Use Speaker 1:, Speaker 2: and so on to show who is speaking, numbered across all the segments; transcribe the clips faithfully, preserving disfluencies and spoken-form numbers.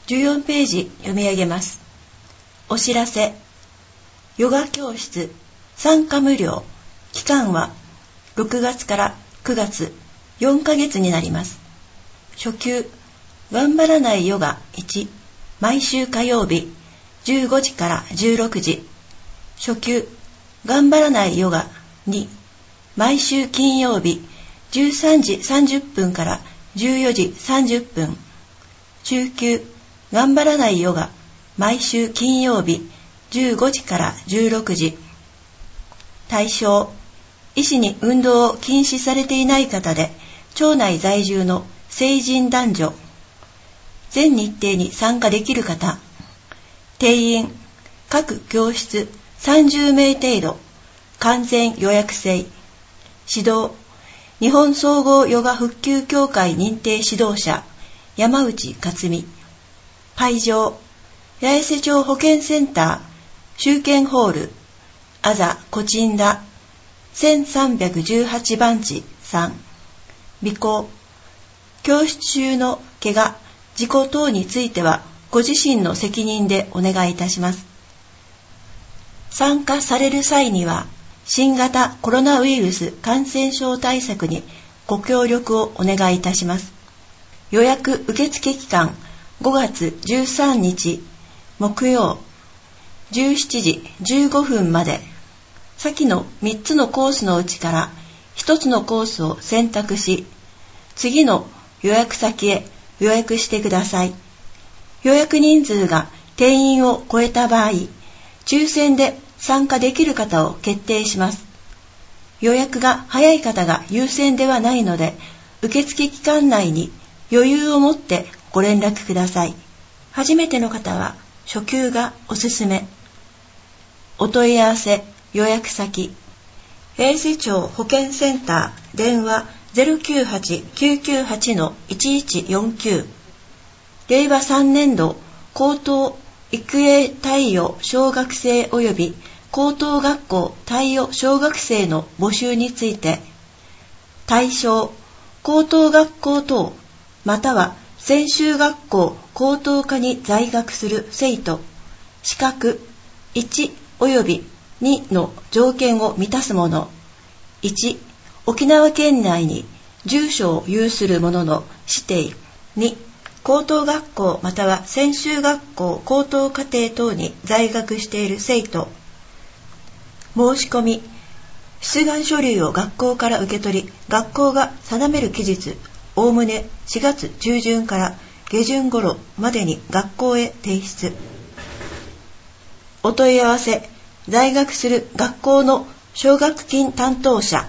Speaker 1: じゅうよんページ読み上げます。お知らせ。ヨガ教室参加無料。期間はろくがつからくがつ、よんかげつになります。初級、頑張らないヨガいち、毎週火曜日じゅうごじからじゅうろくじ。初級、頑張らないヨガに、毎週金曜日じゅうさんじさんじゅっぷんからじゅうよじさんじゅっぷん。中級、頑張らないヨガ毎週金曜日じゅうごじからじゅうろくじ。対象、医師に運動を禁止されていない方で町内在住の成人男女。全日程に参加できる方。定員、各教室さんじゅうめい程度。完全予約制。指導、日本総合ヨガ復旧協会認定指導者山内克美。会場、八重瀬町保健センター集券ホールあざコチンダせんさんびゃくじゅうはちばんちさん。備考、教室中の怪我、事故等についてはご自身の責任でお願いいたします。参加される際には新型コロナウイルス感染症対策にご協力をお願いいたします。予約受付期間ごがつじゅうさんにち木曜じゅうしちじじゅうごふんまで。先のみっつのコースのうちからひとつのコースを選択し、次の予約先へ予約してください。予約人数が定員を超えた場合、抽選で参加できる方を決定します。予約が早い方が優先ではないので、受付期間内に余裕を持ってご連絡ください。初めての方は初級がおすすめ。お問い合わせ、予約先、八重瀬町保健センター、電話 ゼロきゅうはち きゅうきゅうはち いちいちよんきゅう。れいわさんねんど高等育英貸与小学生及び高等学校貸与小学生の募集について、対象、高等学校等、または専修学校高等科に在学する生徒、資格いち及びにの条件を満たす者。いち、沖縄県内に住所を有する者の指定。に、高等学校または専修学校高等課程等に在学している生徒。申し込み、出願書類を学校から受け取り、学校が定める期日、おおむねしがつ中旬から下旬頃までに学校へ提出。お問い合わせ、在学する学校の奨学金担当者。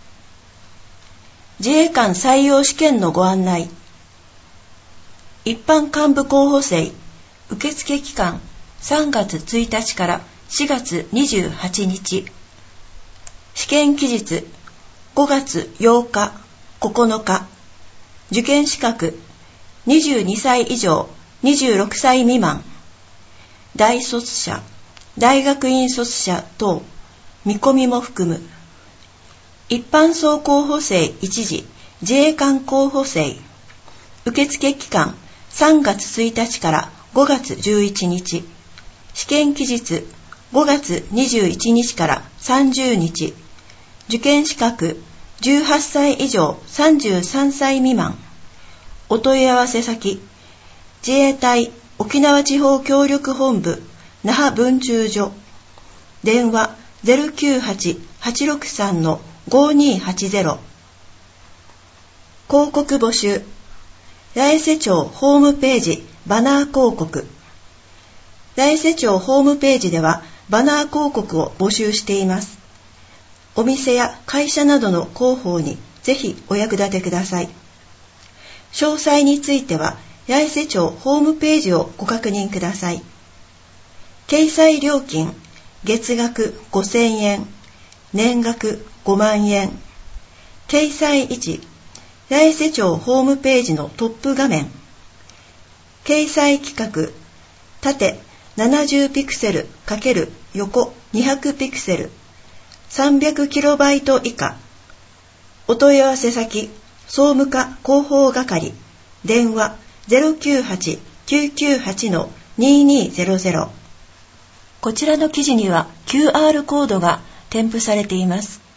Speaker 1: 自衛官採用試験のご案内。一般幹部候補生、受付期間さんがつついたちからしがつにじゅうはちにち。試験期日ごがつようか、ここのか。受験資格にじゅうにさい以上、にじゅうろくさい未満。大卒者、大学院卒者等、見込みも含む。一般層候補生一時、自衛官候補生。受付期間さんがつついたちからごがつじゅういちにち。試験期日ごがつにじゅういちにちからさんじゅうにち。受験資格じゅうはっさい以上さんじゅうさんさい未満。お問い合わせ先、自衛隊沖縄地方協力本部那覇分駐所。電話 ゼロきゅうはち はちろくさん ごにはちゼロ。広告募集。八重瀬町ホームページバナー広告。八重瀬町ホームページではバナー広告を募集しています。お店や会社などの広報にぜひお役立てください。詳細については八重瀬町ホームページをご確認ください。掲載料金、月額ごせんえん、年額ごまんえん。掲載位置、八重瀬町ホームページのトップ画面。掲載規格、縦ななじゅうピクセル×横にひゃくピクセル、さんびゃくキロバイト以下。お問い合わせ先、総務課広報係。電話 ゼロきゅうはちきゅうきゅうはち ににゼロゼロ。こちらの記事には キューアール コードが添付されています。